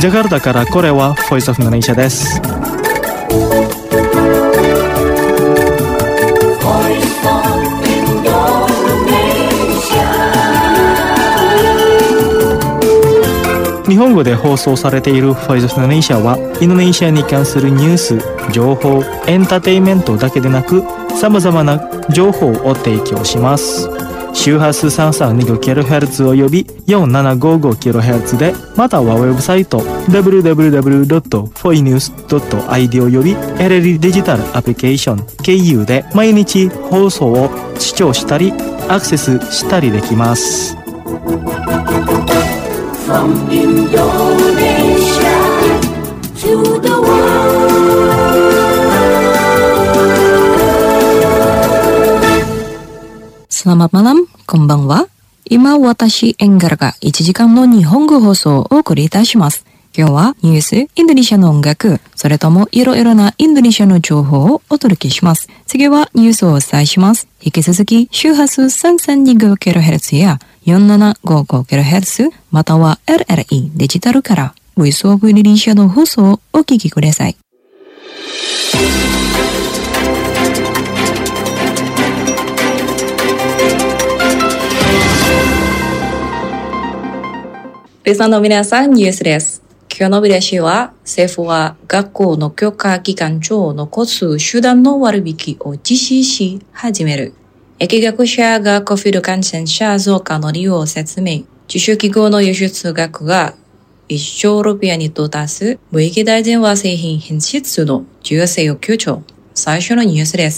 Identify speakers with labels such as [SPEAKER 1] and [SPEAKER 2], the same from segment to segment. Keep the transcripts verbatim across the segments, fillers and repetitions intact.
[SPEAKER 1] ジャカルタからこれはボイスオフインドネシアです。日本語で放送されているボイスオフインドネシアはインドネシアに関するニュース、情報、エンターテインメントだけでなく様々な情報を提供します。周波数 さんさんにごキロヘルツ および よんななごごキロヘルツ で、またはウェブサイト ダブリューダブリューダブリュードットフォイニュースドットアイディー および エルエル デジタルアプリケーション ケーユー で毎日放送を視聴したりアクセスしたりできます。From Indonesia to the world.
[SPEAKER 2] Selamat malam, konbanwa. 今私エンガルがいちじかんの日本語放送をお送りいたします。今日はニュース、インドネシアの音楽、それともいろいろなインドネシアの情報をお届けします。次はニュースをお伝えします。引き続き周波数 さんさんにごキロヘルツ やよんななごごキロヘルツ または エルエルイー デジタルからボイスオブインドネシアの放送をお聞きください。リスナーの皆さん、ニュースです。今日の見出しは、政府は学校の教科期間中の交通手段の割引を実施し始める。疫学者が コビッド 感染者増加の理由を説明。自主企業の輸出額がいっちょうルピアに到達。貿易大臣は製品品質の重要性を強調。最初のニュースです。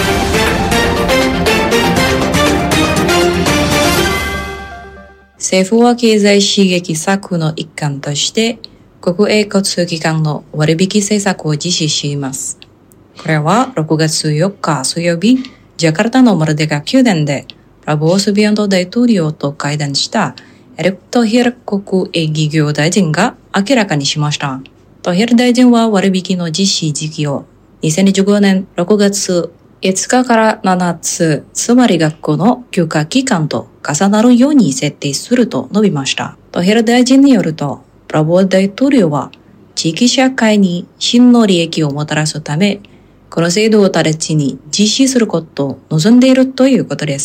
[SPEAKER 2] 政府は経済刺激策の一環として、国営交通機関の割引政策を実施しています。これはろくがつよっか水曜日、ジャカルタのマルデカ宮殿で、プラボー・スビアント大統領と会談したエリック・トヒル国営企業大臣が明らかにしました。トヒル大臣は割引の実施時期をにせんじゅうごねんろくがついつかからしちがつ、つまり学校の休暇期間と重なるように設定すると述べました。トヒル大臣によると、プラボー大統領は地域社会に真の利益をもたらすため、この制度を直ちに実施することを望んでいるということです。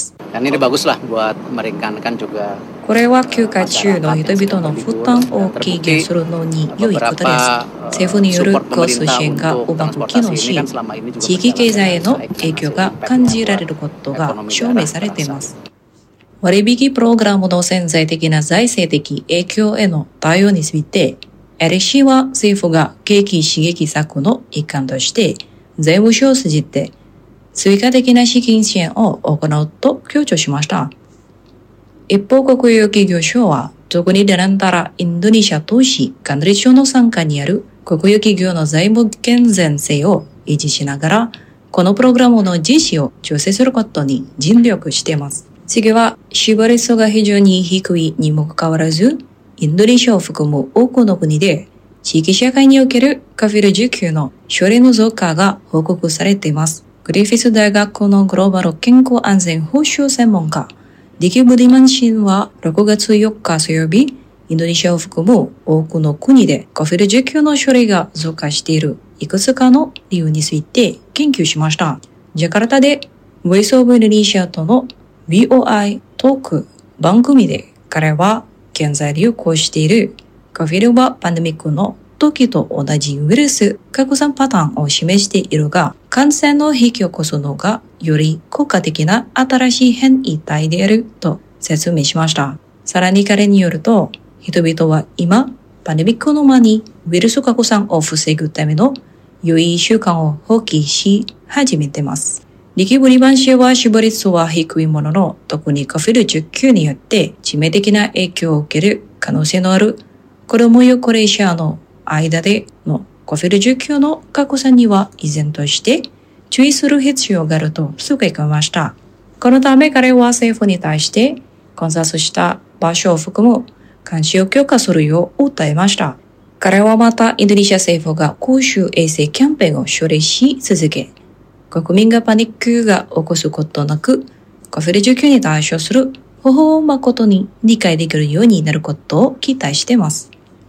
[SPEAKER 2] これは休暇中の人々の負担を軽減するのに良いことです。政府による交通支援がうまく機能し、地域経済への影響が感じられることが証明されています。割引プログラムの潜在的な財政的影響への対応について、エルシー は政府が景気刺激策の一環として、税務署を通じて追加的な資金支援を行うと強調しました。一方、国有企業省は特にデランタラインドネシア投資管理庁の傘下にある国有企業の財務健全性を維持しながら、このプログラムの実施を調整することに尽力しています。次は、死亡率が非常に低いにもかかわらず、インドネシアを含む多くの国で、地域社会におけるコビッドじゅうきゅう の症例の増加が報告されています。グリフィス大学のグローバル健康安全保障専門家、ディキ・ブディマン氏はろくがつよっか水曜日、インドネシアを含む多くの国で コビッドじゅうきゅう の症例が増加しているいくつかの理由について研究しました。ジャカルタでボイスオブインドネシアとの ブイオーアイ トーク番組で彼は現在流行しているコビッドパンデミックの時と同じウイルス拡散パターンを示しているが、感染を引き起こすのがより効果的な新しい変異体であると説明しました。さらに彼によると、人々は今、パンデミックの間にウイルス拡散を防ぐための良い習慣を放棄し始めています。リキ・ブリバン氏は死亡率は低いものの、特に コビッドじゅうきゅう によって致命的な影響を受ける可能性のある子供や高齢者の間での コビッドじゅうきゅう の拡散には依然として注意する必要があると付け加えました。このため彼は政府に対して観察した場所を含む監視を強化するよう訴えました。彼はまたインドネシア政府が公衆衛生キャンペーンを処理し続け、国民がパニックが起こすことなく コビッドじゅうきゅう に対処する方法を誠に理解できるようになることを期待しています。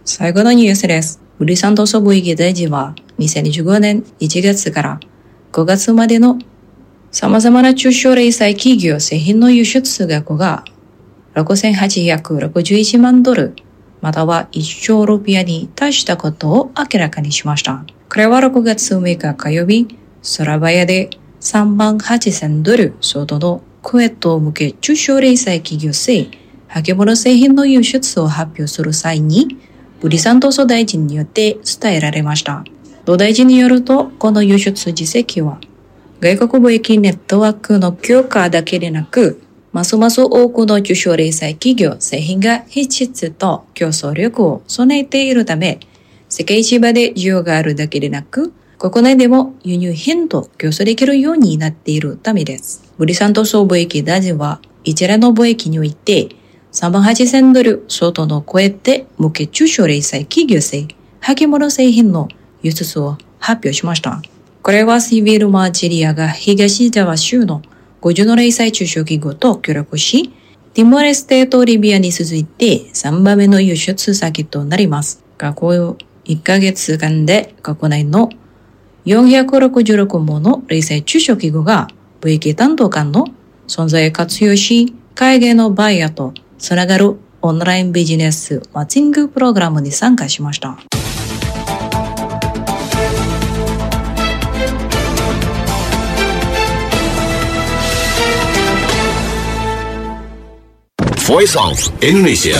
[SPEAKER 2] 最後のニュースです。ウリサントソブイギ大臣はにせんにじゅうごねんいちがつからごがつまでの様々な中小零細企業製品の輸出額がろくせんはっぴゃくろくじゅういちまんドル、またはいっちょうルピアに達したことを明らかにしました。これはろくがつむいか火曜日、ソラバヤでさんまんはっせんドル相当のクウェット向け中小零細企業製揚物製品の輸出を発表する際に、ブリサントソ大臣によって伝えられました。同大臣によると、この輸出実績は、外国貿易ネットワークの強化だけでなく、ますます多くの中小零細企業製品が品質と競争力を備えているため、世界市場で需要があるだけでなく、国内でも輸入品と競争できるようになっているためです。ブリサントソ貿易大臣は、一連の貿易において、さんまんはっせんドル相当の超えて向け中小零細企業製揚物製品の輸出を発表しました。これはシビルマーチリアが東ジャワ州のごじゅうの零細中小企業と協力し、ティモレステとリビアに続いてさんばんめの輸出先となります。過去いっかげつかんで国内のよんひゃくろくじゅうろくもの零細中小企業が貿易担当官の存在を活用し、海外のバイヤーとつながるオンラインビジネスマッチングプログラムに参加しました。
[SPEAKER 3] Voice of Indonesia.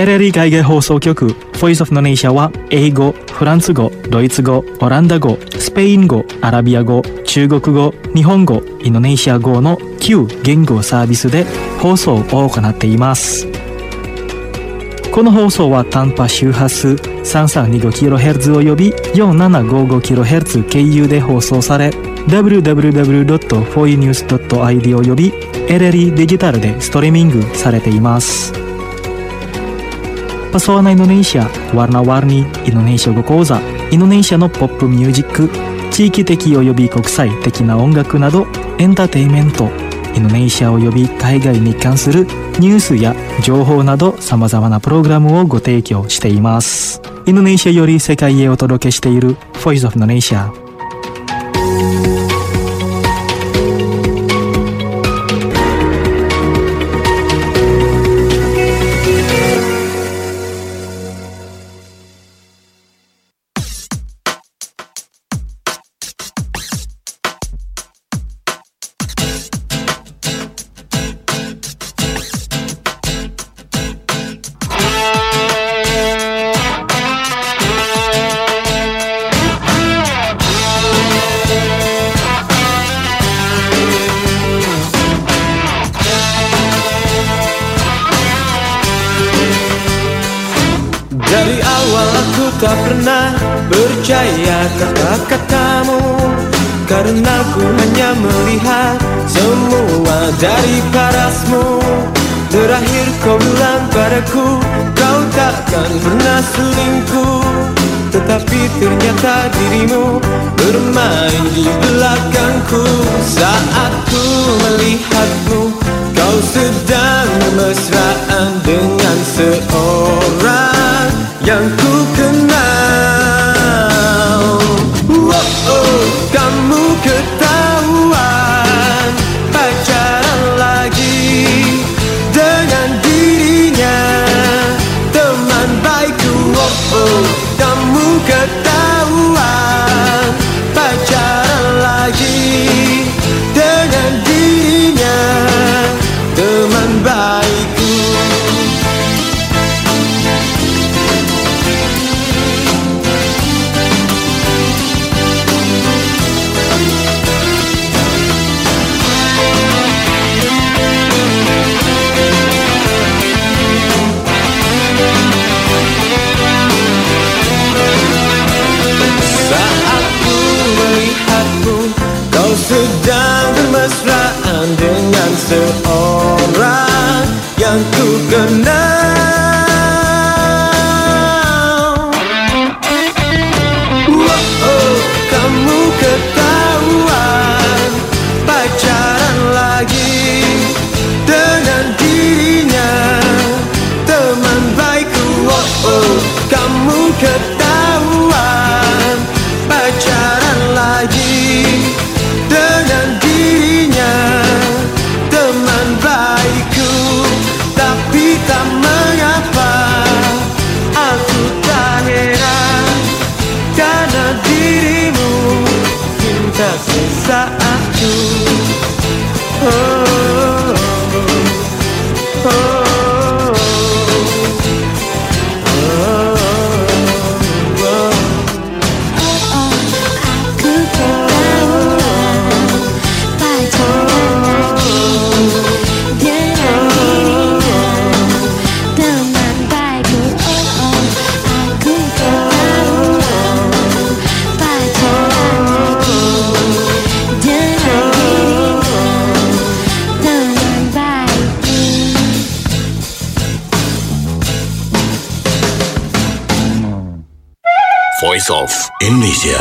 [SPEAKER 1] エルエルイー 海外放送局 Voice of Indonesia は英語、フランス語、ドイツ語、オランダ語、スペイン語、アラビア語、中国語、日本語、インドネシア語のきゅう言語サービスで放送を行っています。この放送は短波周波数 さんさんにごキロヘルツ を呼び よんななごごキロヘルツ 経由で放送され ダブリューダブリューダブリュードットフォーユーニュースドットアイディー を呼び エルエルイー デジタルでストリーミングされています。Pesona Indonesia Warna-warni Indonesia語講座、インドネシアのポップミュージック、地域的及び国際的な音楽などエンターテインメント、インドネシア及び海外に関するニュースや情報など様々なプログラムをご提供しています。インドネシアより世界へお届けしている Voice of Indonesia。
[SPEAKER 4] Dari awal aku tak pernah percaya kata-katamu, karena ku hanya melihat semua dari parasmu. Terakhir kau bilang padaku kau takkan pernah selingkuh, tetapi ternyata dirimu bermain di belakangku. Saat ku melihatmu kau sedang mesraan dengan seorang yang ku kenal. Oh, oh, kamu ketahuan pacaran lagi dengan dirinya, teman baikku. Oh, oh, kamu ketahuan pacaran lagi dengan dirinya, teman baikku. Sedang bermesraan dengan seorang yang ku kenal. Oh, oh, kamu ketahuan pacaran lagi dengan dirinya, teman baikku. Oh, oh, kamu ketahuan pacaran lagi dengan dirinya, teman baikku. Tapi tak mengapa, aku tak heran, karena dirimu cinta sesaatku. Oh, oh, oh, oh.
[SPEAKER 3] Voice of Indonesia。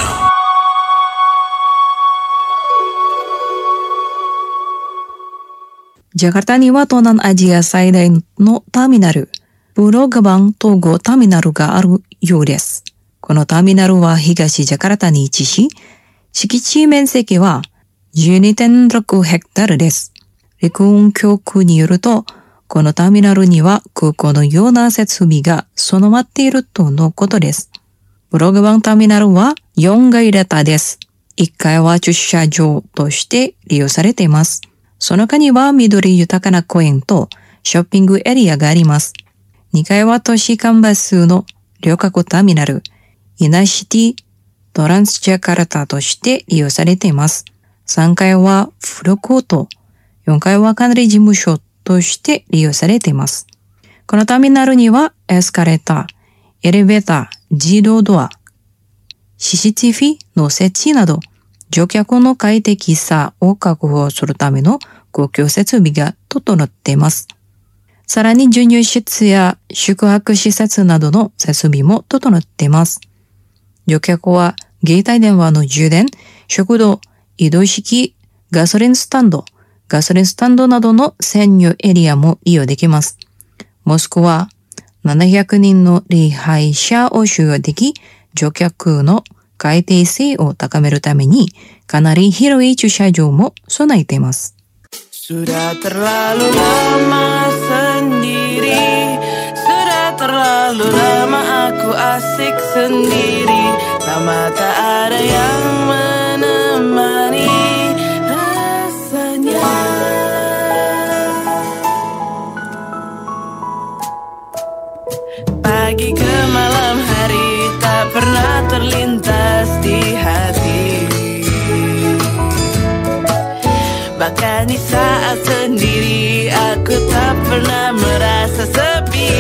[SPEAKER 2] ジャカルタには東南アジア最大のターミナル、プロガバン統合ターミナルがあるようです。このターミナルは東ジャカルタに位置し、敷地面積は じゅうにてんろく ヘクタールです。陸運局によると、このターミナルには空港のような設備が備わっているとのことです。プロガバンターミナルはよんがい型です。いっかいは駐車場として利用されています。その他には緑豊かな公園とショッピングエリアがあります。 にかいは都市間バスの旅客ターミナル、イナシティトランスジャカルタとして利用されています。さんがいはフードコート、よんかいは管理事務所として利用されています。このターミナルにはエスカレーター、エレベーター、自動ドア、シーシーティーブイ の設置など、乗客の快適さを確保するための公共設備が整っています。さらに授乳室や宿泊施設などの設備も整っています。乗客は携帯電話の充電、食堂、移動式、ガソリンスタンド、ガソリンスタンドなどの専用エリアも利用できます。モスクはななひゃくにんの礼拝者を収容でき、乗客の快適性を高めるためにかなり広い駐車場も備えています。
[SPEAKER 4] Sudah terlalu lama sendiri, sudah terlalu lama aku asik sendiri, lama tak ada yang menemani rasanya. Pagi ke malam hari tak pernah terlintas di hati. Bahkan di saat sendiri aku tak pernah merasa sepi.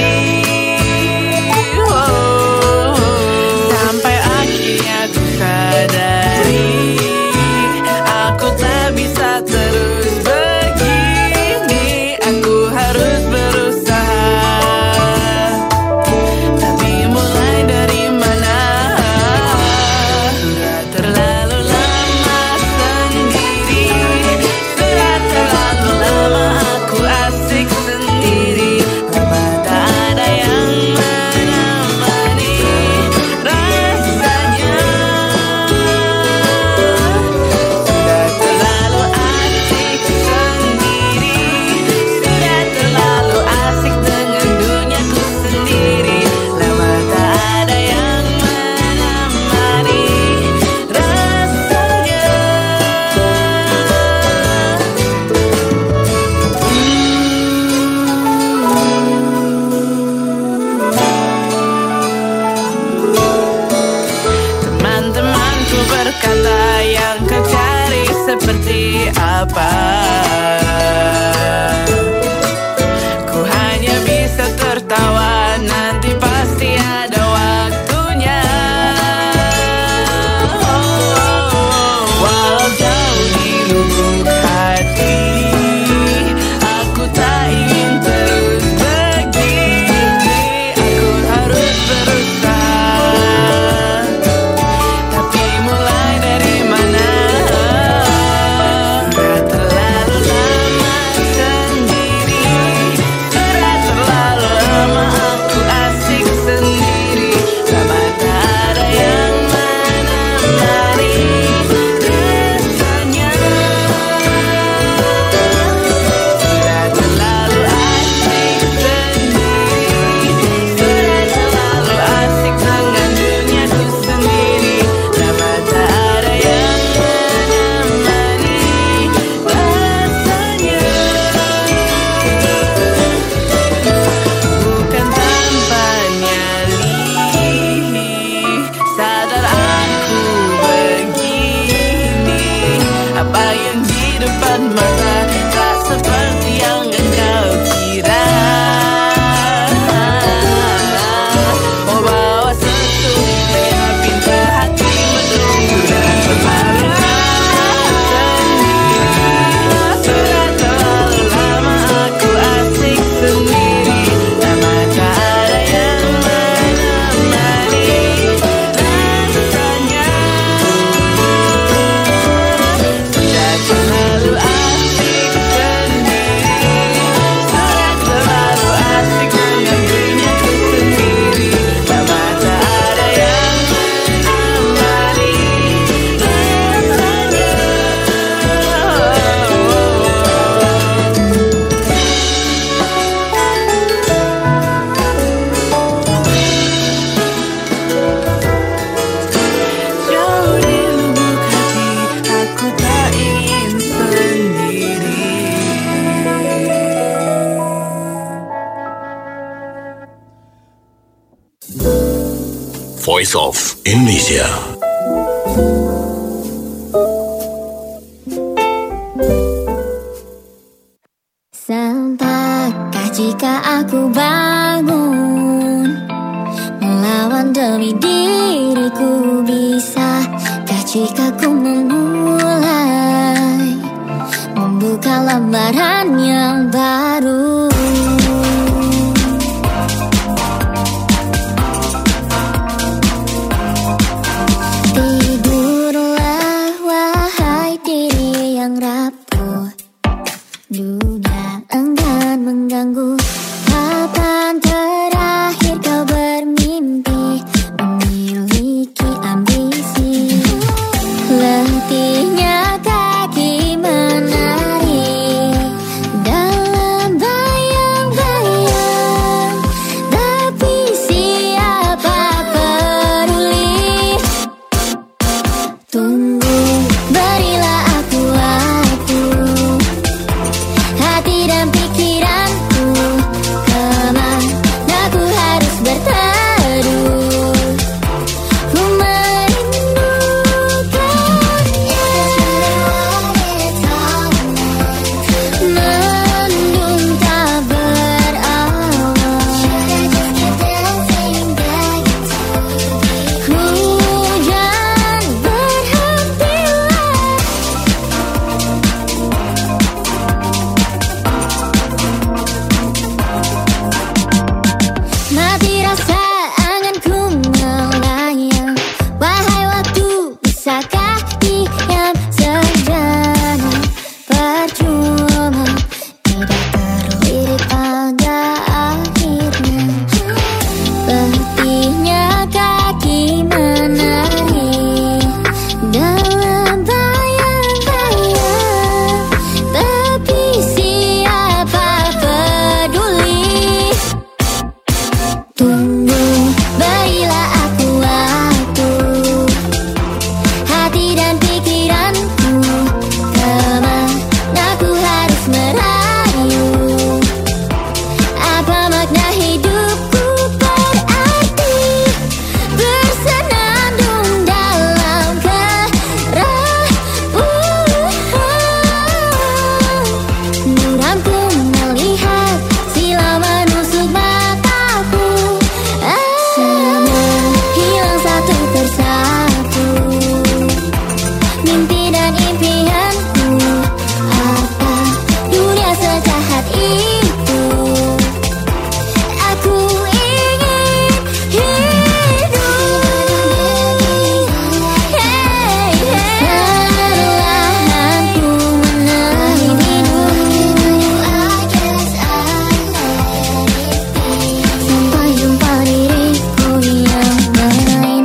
[SPEAKER 4] Oh, sampai akhirnya aku sadari aku tak bisa terus begini. Aku harus berusaha, tapi mulai dari mana? Sudah terlalu lama sendiri, sudah terlalu lama aku asik sendiri, lama tak ada yang menemani rasanya. Sudah terlalu asik sendiri, sudah terlalu asik dengan duniaku sendiri, lama tak ada yang menemani rasanya. Teman-temanku berkata yang kau cari seperti apa. Ku hanya bisa tertawa, nanti pasti ada waktunya. Walau jauh di lubuk hati, aku tak ingin terus begini. Aku harus berusaha, tapi mulai dari mana? Sudah terlalu
[SPEAKER 3] Voice of Indonesia.
[SPEAKER 5] Sempatkah jika aku bangun melawan demi diriku, bisakah jika ku memulai membuka lembaran yang baru. Tidurlah wahai diri yang rapuh, dunia enggan mengganggu. Kapan terakhir kau bermimpi memiliki ambisi? Letihnya kaki menari dalam bayang-bayang, tapi siapa peduli? Tunggu, berilah aku waktu, hati dan pikiranku, kemana ku harus berteduh. Ku merindukannya, mendung tak berawal, hujan berhentilah. Mati rasa anganku melayang, wahai waktu, bisakah diam sejenak? Percuma, tidak terlirik pada akhirnya. Letihnya kaki menari dalam bayang-bayang, tapi siapa peduli? Tunggu, berilah aku waktu, hati dan pikiranku, kemana ku harus merayu? Apa makna hidupku berarti bersenandung dalam kerapuhan? Muramku melihat silau menusuk mataku, semua hilang satu persatu, mimpi dan impianku. Apa dunia sejahat itu? Aku ingin hidup. Hey, hey. Perlahan ku menarik hidup, sampai jumpa diriku yang lain.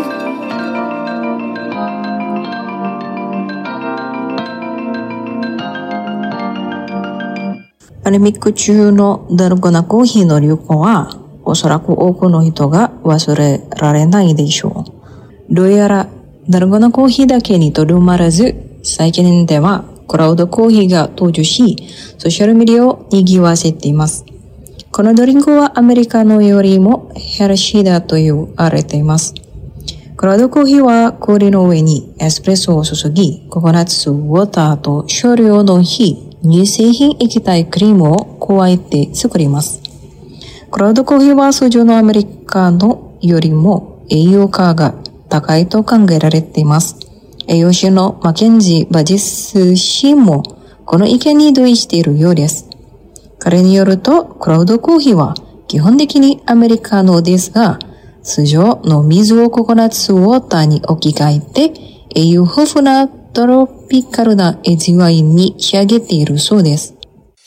[SPEAKER 2] パンデミック中のダルゴなコーヒーの流行は、おそらく多くの人が忘れられないでしょう。どうやら、ダルゴなコーヒーだけにとどまらず、最近ではクラウドコーヒーが登場し、ソーシャルメディアを賑わせています。このドリンクはアメリカのよりもヘルシーだと言われています。クラウドコーヒーは氷の上にエスプレッソを注ぎ、ココナッツウォーターと少量の非乳製品液体クリームを加えて作ります。クラウドコーヒーは通常のアメリカのよりも栄養価が高いと考えられています。栄養士のマケンジー・バジス氏もこの意見に同意しているようです。彼によると、クラウドコーヒーは基本的にアメリカのですが、通常の水をココナッツウォーターに置き換えて、栄養豊富なトロピカルな味わいに仕上げているそうです。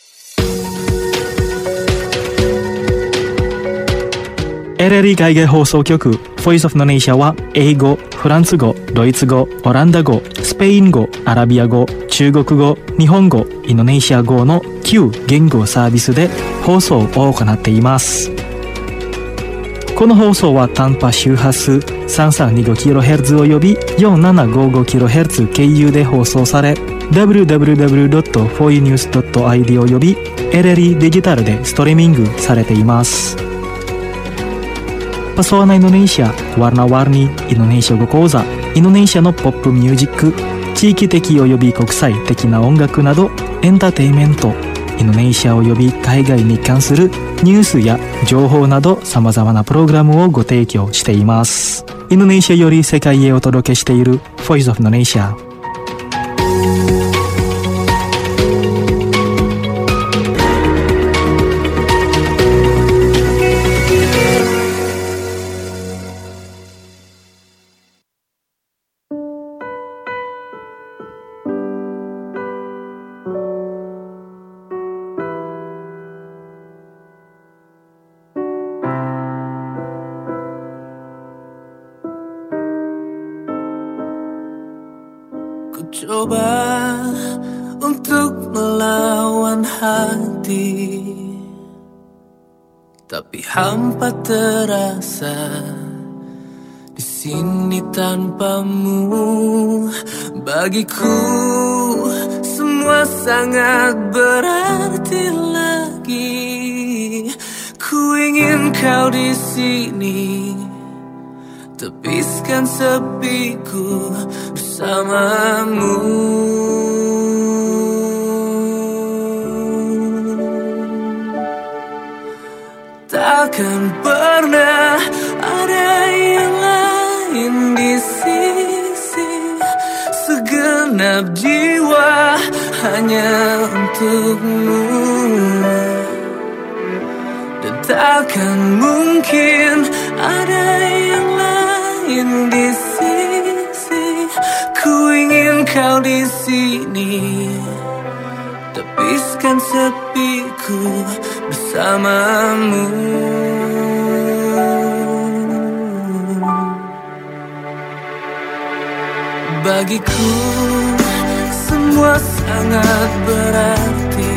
[SPEAKER 1] エルエルイ 海外放送局 Voice of Indonesia は英語、フランス語、ドイツ語、オランダ語、スペイン語、アラビア語、中国語、日本語、インドネシア語のきゅう言語サービスで放送を行っています。この放送は短波周波数 さんさんにごキロヘルツ および よんななごごキロヘルツ 経由で放送され ダブリューダブリューダブリュードットフォーイーニュースドットアイディー および エルエルイ デジタルでストリーミングされています。 Pesona Indonesia, Warna-Warni Indonesia語講座、インドネシアのポップミュージック、地域的及び国際的な音楽などエンターテインメント、インドネシア及び海外に関するニュースや情報など様々なプログラムをご提供しています。インドネシアより世界へお届けしている Voice of Indonesia。
[SPEAKER 4] Coba untuk melawan hati, tapi hampa terasa di sini tanpamu. Bagiku semua sangat berarti lagi. Ku ingin kau di sini, tepiskan sepiku bersamamu. Takkan pernah ada yang lain di sisi, segenap jiwa hanya untukmu. Dan takkan mungkin ada yang lain di sisi. Ku ingin kau di sini, tepiskan sepiku bersamamu. Bagiku semua sangat berarti.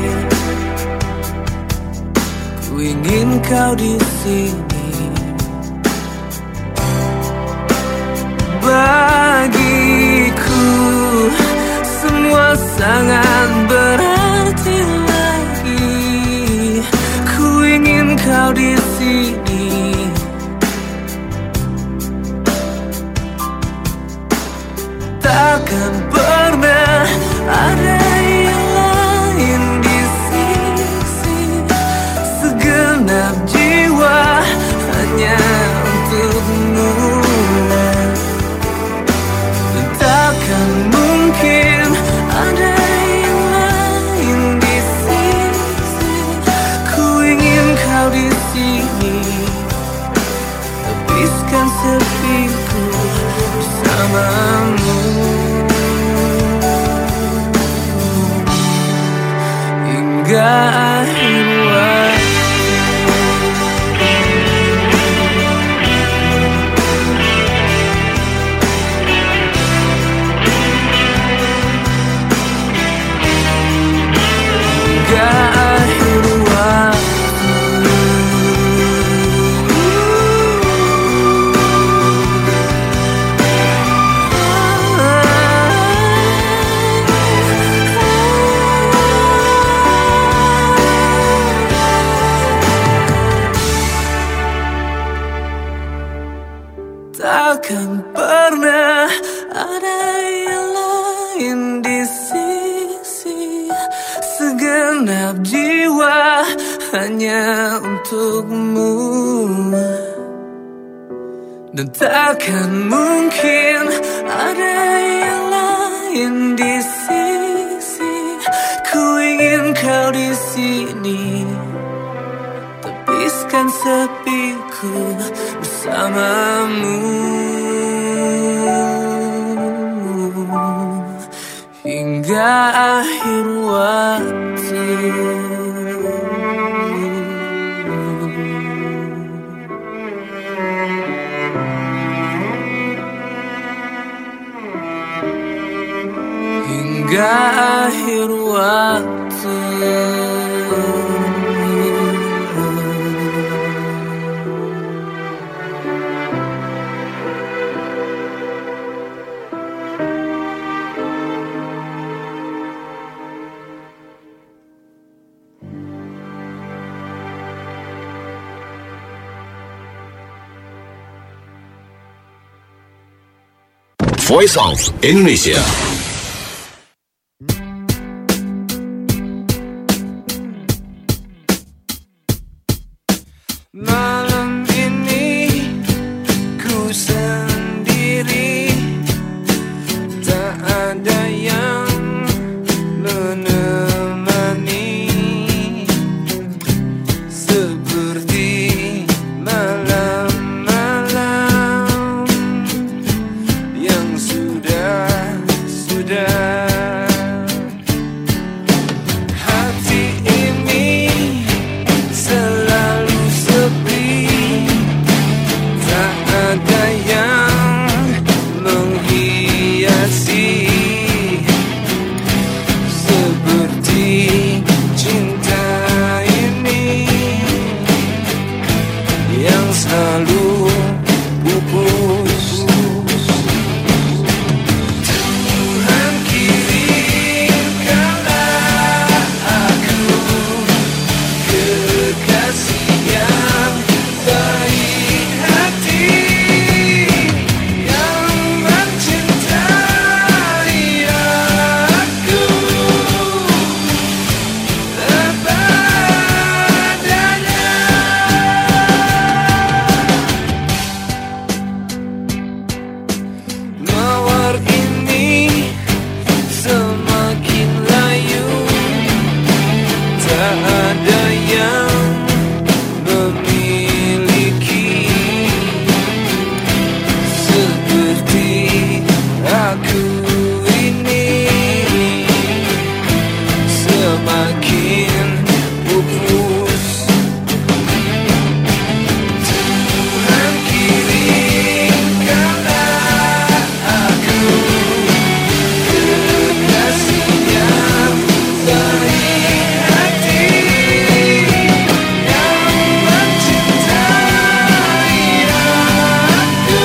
[SPEAKER 4] Ku ingin kau di sini. Bagiku semua sangat berarti lagi. Ku ingin kau di sini. Takkan pernah ada yang lain di sisi, segenap jiwa hanya untukmu. Dan takkan mungkin ada yang lain di sisi. Ku ingin kau di sini, tepiskan sepiku bersamamu. Hingga akhir waktu. Hingga akhir waktu. Takkan pernah ada yang lain di sisi, segenap jiwa hanya untukmu. Dan takkan mungkin ada yang lain di sisi. Ku ingin kau di sini, tepiskan sepiku bersamamu. Hingga akhir waktu. Hingga akhir waktu.
[SPEAKER 3] Voice of Indonesia.
[SPEAKER 4] Malam ini ku sendiri, tak ada yang menemani, seperti malam-malam yang sudah-sudah. Hati ini selalu sepi, tak ada yang menghiasi, seperti cinta ini yang selalu pupus. Tuhan kirimkanlah aku kekasih yang baik hati, yang mencintai aku sepadanya. Mawar ini semakin layu, tak ada yang memiliki, seperti aku ini, semakin pupus. Tuhan kirimkanlah aku kekasih yang baik hati, yang mencintai aku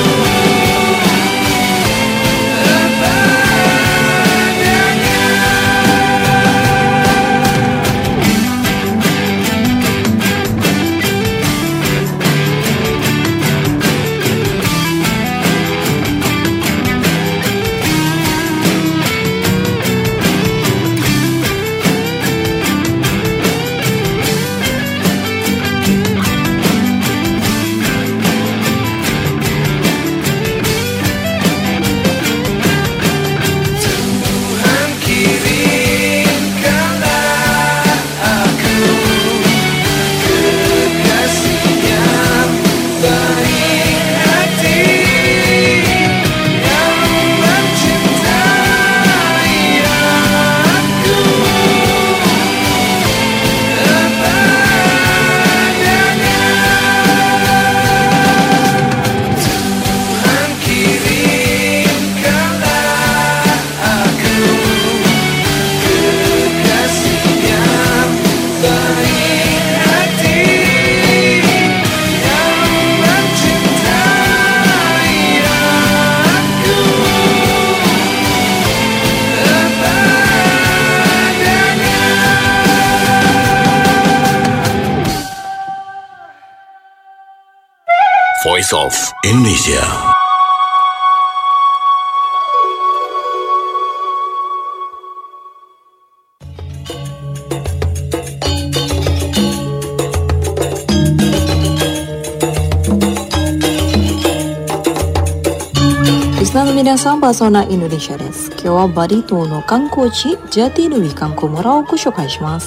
[SPEAKER 4] Tuhan kirimkanlah aku kekasih yang baik hati, yang mencintai aku sepadanya. Tuhan kirimkanlah aku kekasih yang baik hati, yang mencintai aku sepadanya.
[SPEAKER 3] Voice of Indonesia.
[SPEAKER 2] Listenerの皆さん、パーソナインドネシアです。今日はバリ島の観光地ジャティヌイ観光村をご紹介します。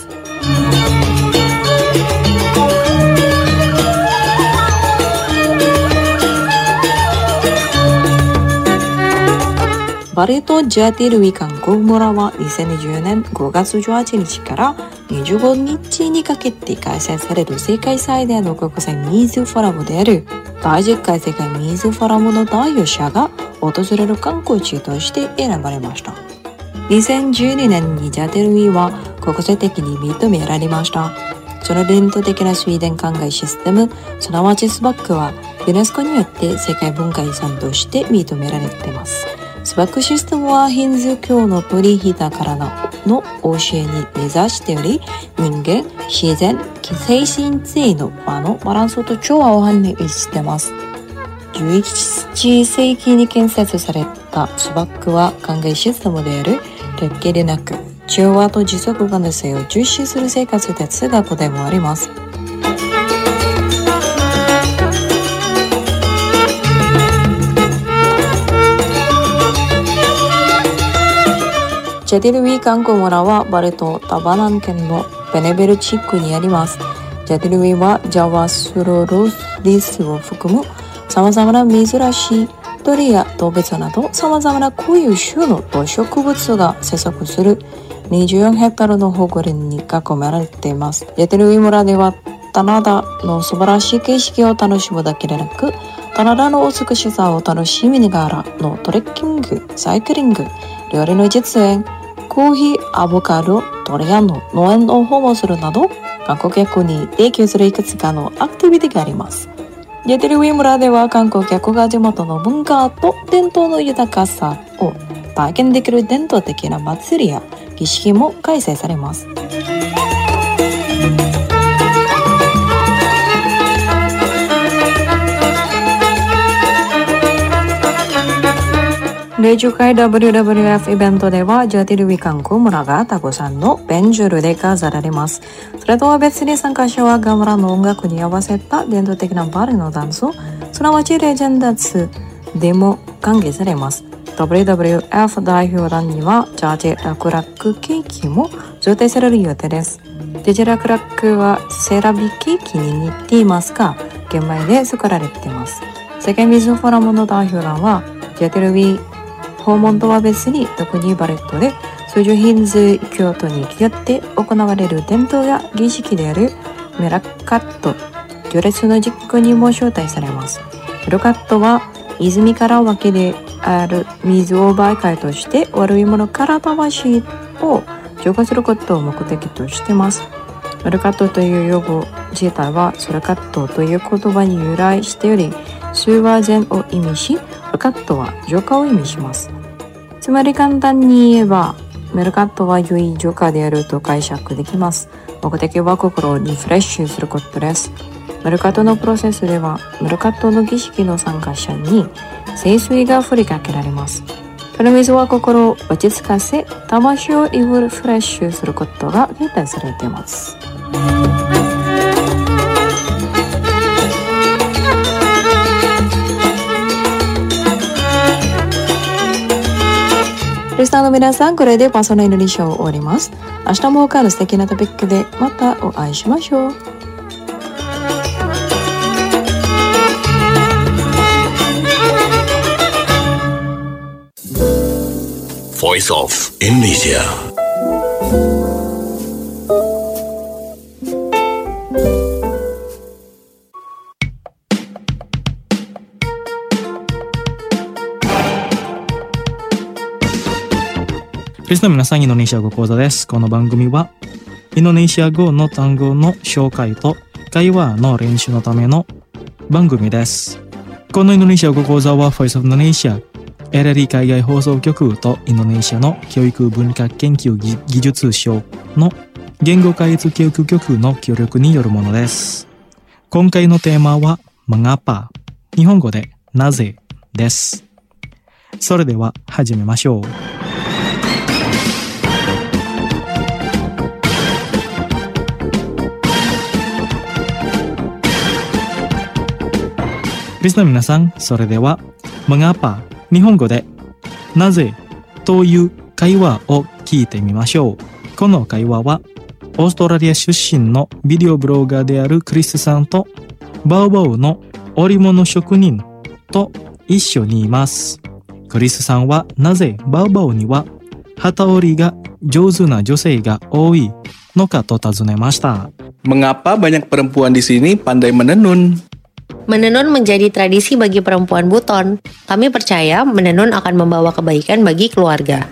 [SPEAKER 2] バリ島ジャティヌイ観光村はにせんにじゅうねんごがつじゅうはちにちからにじゅうごにちにかけて開催される世界最大の国際水フォラムであるだいじゅっかい世界水フォラムの代表者が訪れる観光地として選ばれました。にせんじゅうにねんにジャティヌイは国際的に認められました。その伝統的な水田灌漑システム、すなわちスバックはユネスコによって世界文化遺産として認められています。スバックシステムはヒンズー教の鳥ひだからの教えに目指しており、人間、自然、精神性の和のバランスと調和を反映しています。 じゅういち世紀に建設されたスバックは灌漑システムである列形でなく、調和と持続可能性を重視する生活哲学でもあります。ジャティルウィ観光村はバリ島タバナン県のベネベル地区にあります。ジャティルウィはジャワスロロリスを含む様々な珍しい鳥や動物など様々な固有種の動植物が生息するにじゅうよんヘクタールの保護林に囲まれています。ジャティルウィ村では棚田の素晴らしい景色を楽しむだけでなく、棚田の美しさを楽しみながらのトレッキング、サイクリング、料理の実演、コーヒー、アボカド、ドリアンの農園を訪問するなど、観光客に提供するいくつかのアクティビティがあります。ジャティルウィ村では観光客が地元の文化と伝統の豊かさを体験できる伝統的な祭りや儀式も開催されます。だいじゅっかい ダブリューダブリューエフ イベントではジャティルウィ観光村がたくさんのベンジュールで飾られます。それとは別に参加者はガムラの音楽に合わせた伝統的なバリのダンスをすなわちレジェンダーツでも歓迎されます。 ダブリューダブリューエフ 代表団にはジャージェラクラックケーキも贈呈される予定です。ジャージェラクラックはセラビケーキに似ていますが玄米で作られています。世界水フォーラムの代表団はジャティルウィ訪問とは別に特にバレットで数十ヒンズ京都によって行われる伝統や儀式であるメラカット行列の実行にも招待されます。メラカットは泉から湧きである水を媒介として悪いものから魂を浄化することを目的としています。メラカットという用語自体はソラカットという言葉に由来しており、数は善を意味し、メルカットは浄化を意味します。つまり簡単に言えば、メルカットは良い浄化であると解釈できます。目的は心をリフレッシュすることです。メルカットのプロセスでは、メルカットの儀式の参加者に聖水が振りかけられます。その水は心を落ち着かせ、魂をリフレッシュすることが期待されています。リスナーの皆さん、これでパーソナルインドネシアを終わります。明日も他の素敵なトピックでまたお会いしましょう。
[SPEAKER 3] Voice of Indonesia.
[SPEAKER 1] リスナーの皆さん、インドネシア語講座です。この番組はインドネシア語の単語の紹介と会話の練習のための番組です。このインドネシア語講座は Voice of Indonesia、エルエルイー 海外放送局とインドネシアの教育文化研究技術省の言語開発教育局の協力によるものです。今回のテーマは Mengapa、日本語でなぜです。それでは始めましょう。リスナーの皆さん、それでは Mengapa、日本語でなぜという会話を聞いてみましょう。この会話はオーストラリア出身のビデオブロガーであるクリスさんとバウバウの織物職人と一緒にいます。クリスさんはなぜバウバウには機織りが上手な女性が多いのかと尋ねました。
[SPEAKER 6] Mengapa banyak perempuan di sini pandai menenun?
[SPEAKER 7] Menenun menjadi tradisi bagi perempuan Buton. Kami percaya menenun akan membawa kebaikan bagi keluarga.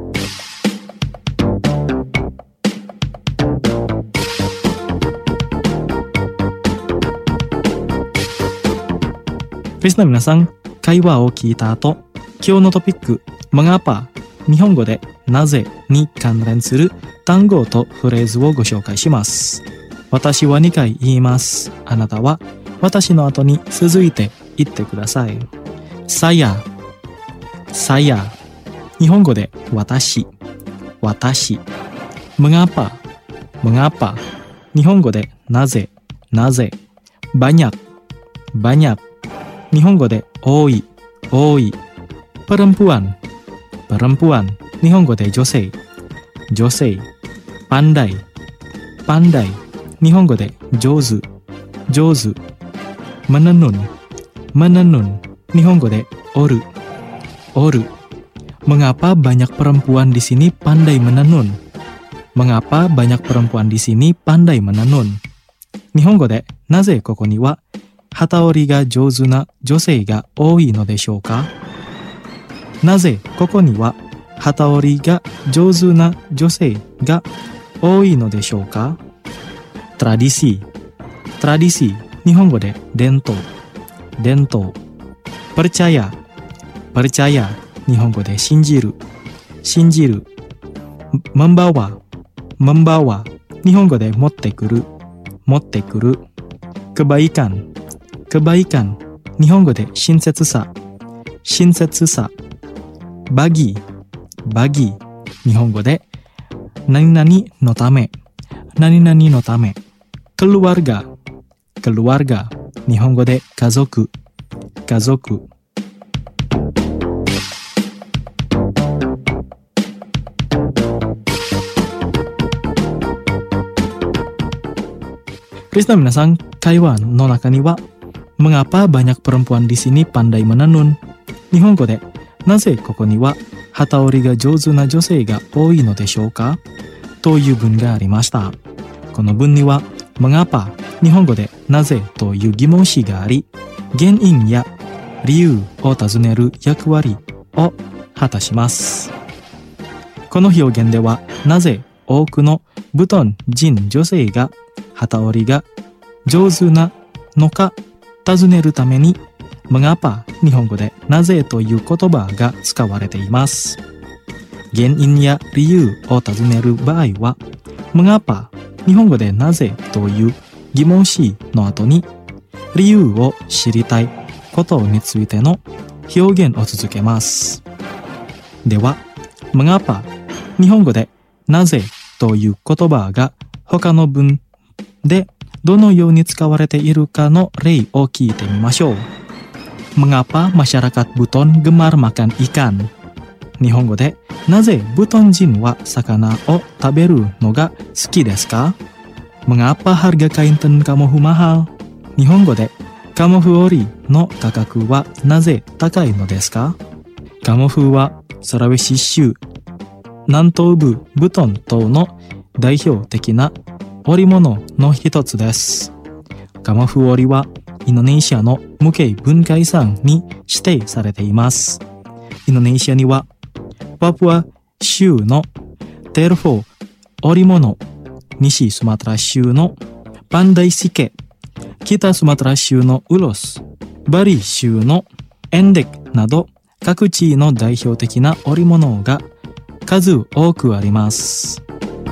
[SPEAKER 1] Listener 皆さん、会話を聞いた後、今日のトピック Mengapa、日本語でなぜに関連する単語とフレーズをご紹介します。私はにかい言います。あなたは私の後に続いて言ってください。さや、さや。日本語で私、私。mengapa、mengapa。日本語でなぜ、なぜ。banyak、banyak。日本語で多い、多い。perempuan、perempuan。日本語で女性、女性。pandai、pandai。日本語で上手、上手。menenun、menenun。日本語でおる、おる。Mengapa banyak perempuan di sini pandai menenun? Mengapa banyak perempuan di sini pandai menenun? 日本語でなぜここには機織りが上手な女性が多いのでしょうか？なぜここには機織りが上手な女性が多いのでしょうか？ Tradisi、tradisi。日本語で伝統、伝統。percaya、percaya。日本語で信じる、信じる。membawa、membawa。日本語で持ってくる、持ってくる。kebaikan、kebaikan。日本語で親切さ、親切さ。bagi、bagi。日本語で何々のため、何々のため。keluarga、keluarga。日本語で家族、家族。リスナーの皆さん、会話の中には Mengapa banyak perempuan di sini pandai menenun? 日本語でなぜここには機織りが上手な女性が多いのでしょうかという文がありました。この文には Mengapa 日本語でなぜという疑問詞があり、原因や理由を尋ねる役割を果たします。この表現ではなぜ多くのブトン人女性が機織りが上手なのか尋ねるために Mengapa 日本語でなぜという言葉が使われています。原因や理由を尋ねる場合は Mengapa 日本語でなぜという疑問詞の後に理由を知りたいことについての表現を続けます。では Mengapa 日本語でなぜという言葉が他の文でどのように使われているかの例を聞いてみましょう。Mengapa masyarakat Buton gemar makan ikan? 日本語でなぜブトン人は魚を食べるのが好きですか？ Mengapa harga kain tenun kamofu mahal? 日本語でカモフ織りの価格はなぜ高いのですか？カモフはサラウェシ州南東部ブトン島の代表的な織物の一つです。カモフ織りはインドネシアの無形文化遺産に指定されています。インドネシアにはパプア州のテルフォー織物、西スマトラ州のパンダイシケ、北スマトラ州のウロス、バリ州のエンデクなど各地の代表的な織物が数多くあります。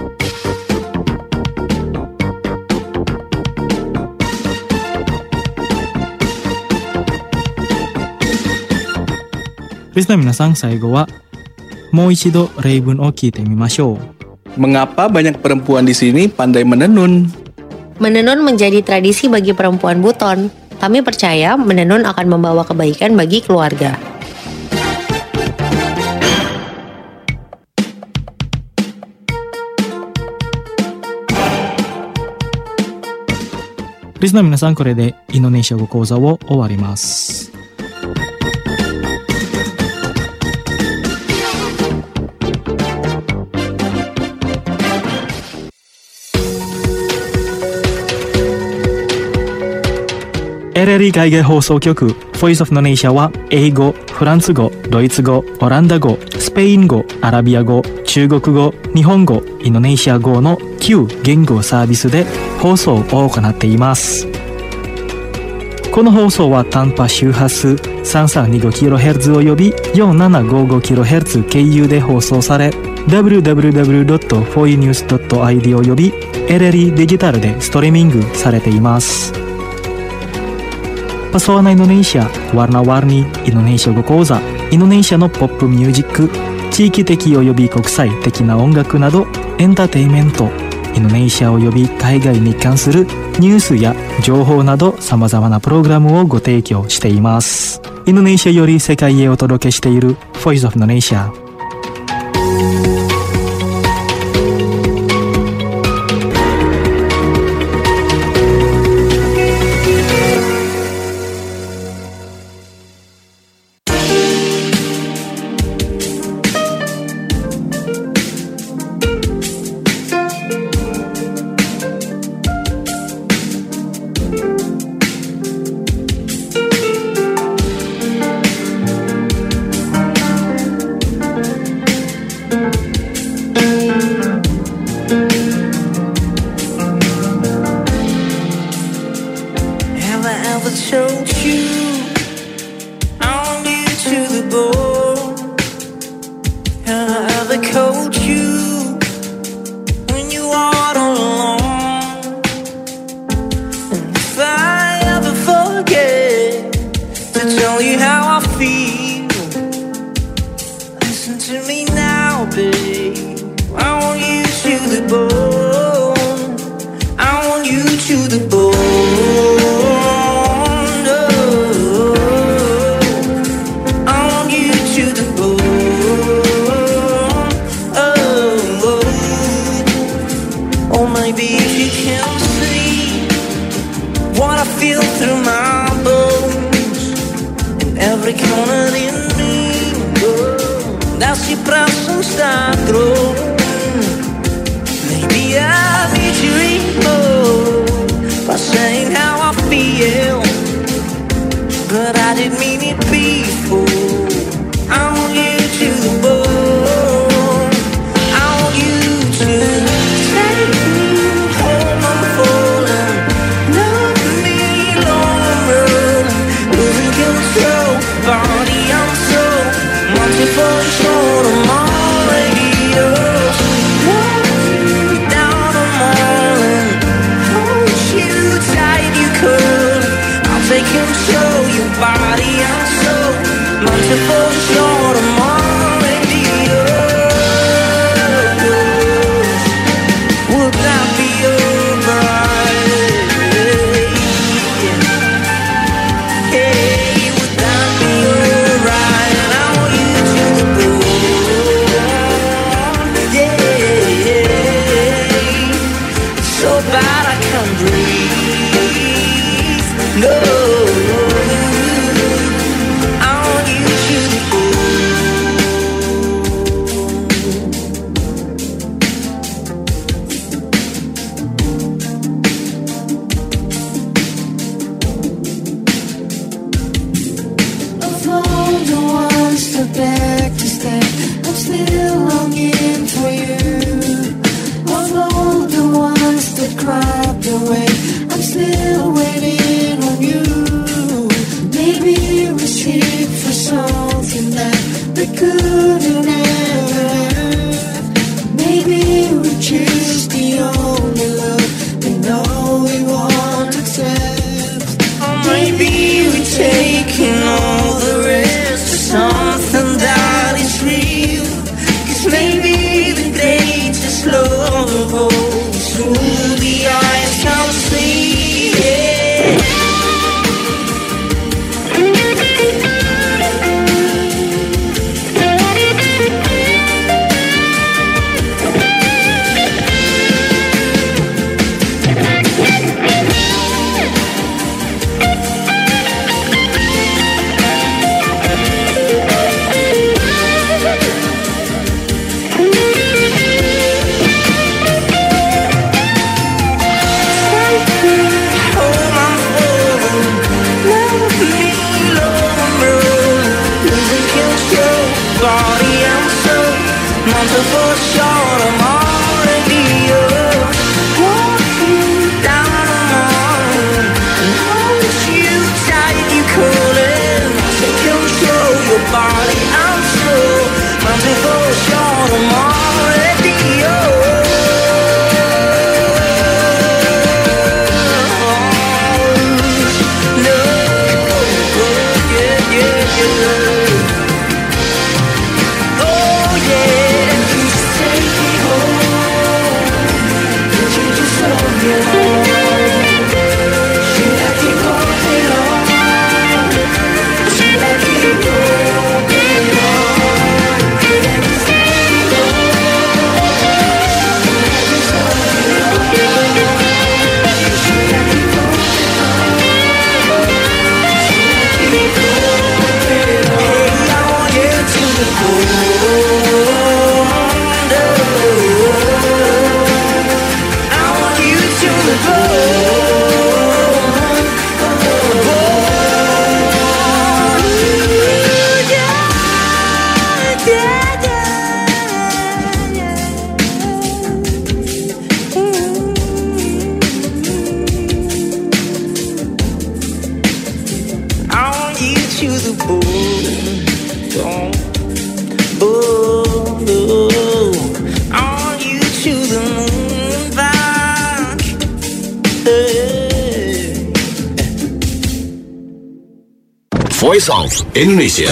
[SPEAKER 1] リスナーの皆さん、最後はもう一度例文を聞いてみましょう。
[SPEAKER 6] Mengapa banyak perempuan di sini pandai menenun?
[SPEAKER 7] Menenun menjadi tradisi bagi perempuan Buton. Kami percaya menenun akan membawa kebaikan bagi keluarga.
[SPEAKER 1] Listener 皆さん、これでインドネシア語講座を終わります。エルエルイ 海外放送局 Voice of Indonesia は英語、フランス語、ドイツ語、オランダ語、スペイン語、アラビア語、中国語、日本語、インドネシア語のきゅう言語サービスで放送を行っています。この放送は短波周波数 さんさんにごキロヘルツ および よんななごごキロヘルツ 経由で放送され ダブリューダブリューダブリュードットフォーイーニュースドットアイディー および エルエルイ デジタルでストリーミングされています。パ Pesona Indonesia Warna-warni Indonesia語講座、インドネシアのポップミュージック、地域的及び国際的な音楽などエンターテインメント、インドネシア及び海外に関するニュースや情報など様々なプログラムをご提供しています。インドネシアより世界へお届けしている Voice of Indonesia。
[SPEAKER 8] I'm still waiting on you. to the bone, bone, bone, bone. On you to the moon, back. Hey.
[SPEAKER 3] Voice of Indonesia.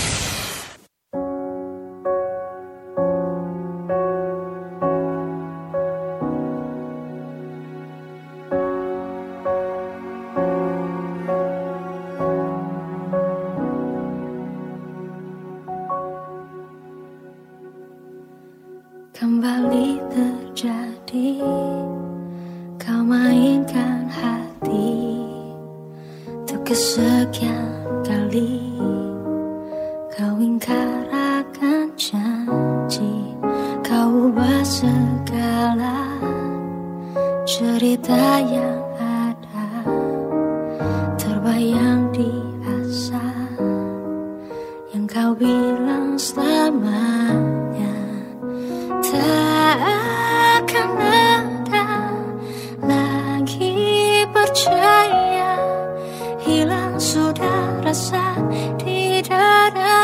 [SPEAKER 5] Kembali terjadi, kau mainkan hati untuk kesekian kali. Kau ingkar akan janji, kau ubah segala cerita yang ada, terbayang di asa yang kau bilang selamanya tak akan ada lagi. Percaya hilang sudah rasa di dada.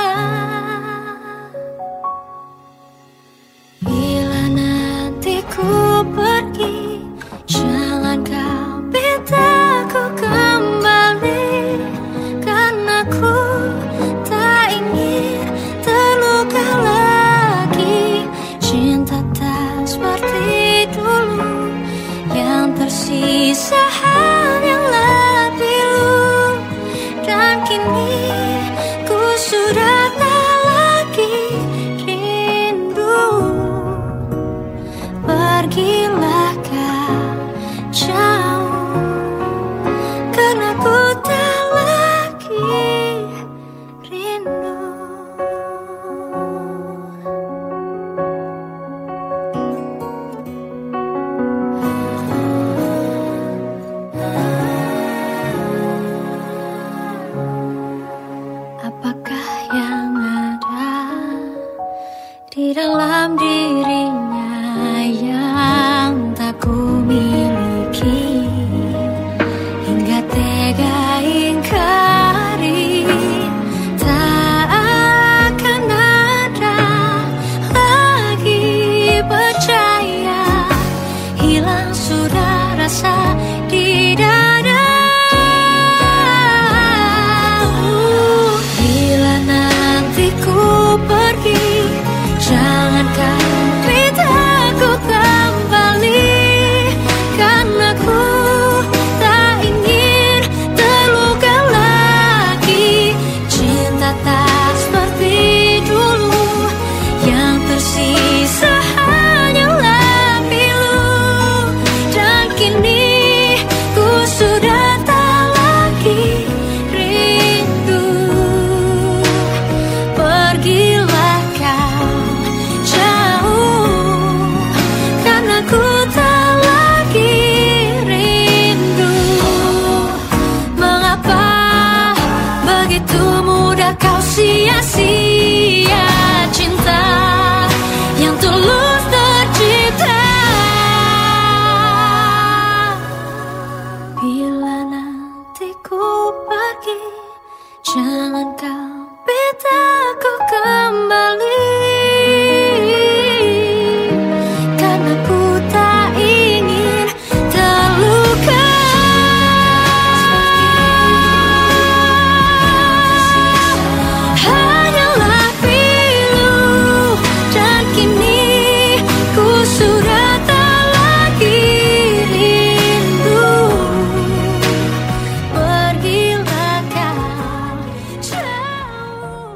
[SPEAKER 5] Bila nanti ku pergi, jangan kau minta ku kembali, karena ku tak ingin terluka lagi. Cinta tak seperti dulu, yang tersisa hanyalah pilu. Dan kini ku sudah tak lagi rindu. Pergilah kau jauh, karena ku tak lagi rindu. Apakah yang ada di dalam dirinya yang tak ku miliki, hingga tega ingkari. Tak akan ada lagi. Percaya hilang sudah rasa di dada. Bila nanti ku pergi, jangan kau minta ku kembali, karena ku tak ingin terluka lagi. Cinta tak seperti dulu, yang tersisa hanyalah pilu. Dan kini ku sudah tak lagi rindu. Pergilah kau jauh, karena ku tak lagi rindu. Mengapa begitu mudah kau sia-sia cinta yang tulus tercipta? Bila nanti ku pergi, jangan kau minta ku kembali, karena ku tak ingin terluka. Hanyalah pilu, dan kini ku sudah tak lagi rindu. Pergilah kau jauh.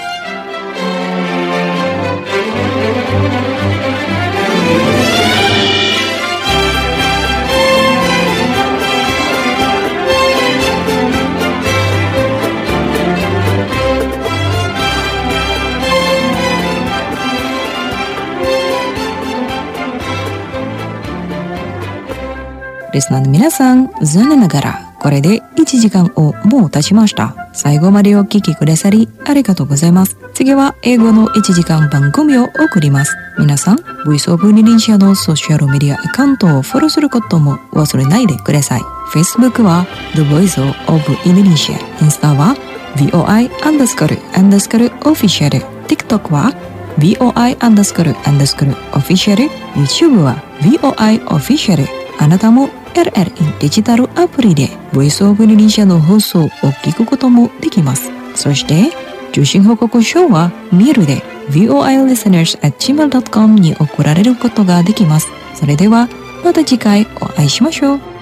[SPEAKER 9] Listenerの皆さん、残念ながらこれでいちじかんをもう経ちました。最後までお聞きくださりありがとうございます。次は英語のいちじかん番組を送ります。皆さん、Voice of Indonesia のソーシャルメディアアカウントをフォローすることも忘れないでください。Facebook は The Voice of Indonesia、インスタはブイオーアイ アンダースコールアンダースコールオフィシャル TikTok は ブイオーアイ アンダースコールアンダースコールオフィシャル YouTube は ブイオーアイ オフィシャル。あなたも エルエルイー デジタルアプリでボイスオブリリン社の放送を聞くこともできます。そして受信報告書はメールで ブイオーアイ リスナーズ アット ジーメール ドット コム に送られることができます。それではまた次回お会いしましょう。